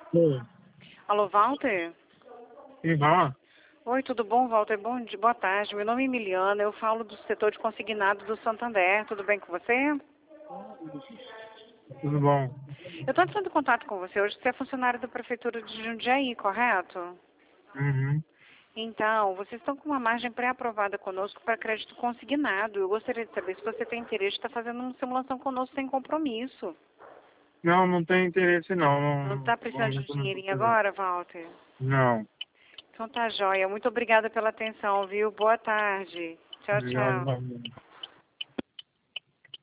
Sim. Alô, Walter? Uhum. Oi, tudo bom, Walter? Bom dia, boa tarde. Meu nome é Emiliana, eu falo do setor de consignado do Santander. Tudo bem com você? Tudo bom. Eu estou entrando em contato com você hoje, você é funcionário da Prefeitura de Jundiaí, correto? Uhum. Então, vocês estão com uma margem pré-aprovada conosco para crédito consignado. Eu gostaria de saber se você tem interesse em estar fazendo uma simulação conosco sem compromisso. Não, não tem interesse não. Não Não, está no precisando de momento um não estou dinheirinho querendo. agora, Walter? Não. Então tá joia. Muito obrigada pela atenção, viu? Boa tarde. Tchau, Obrigado, tchau. não.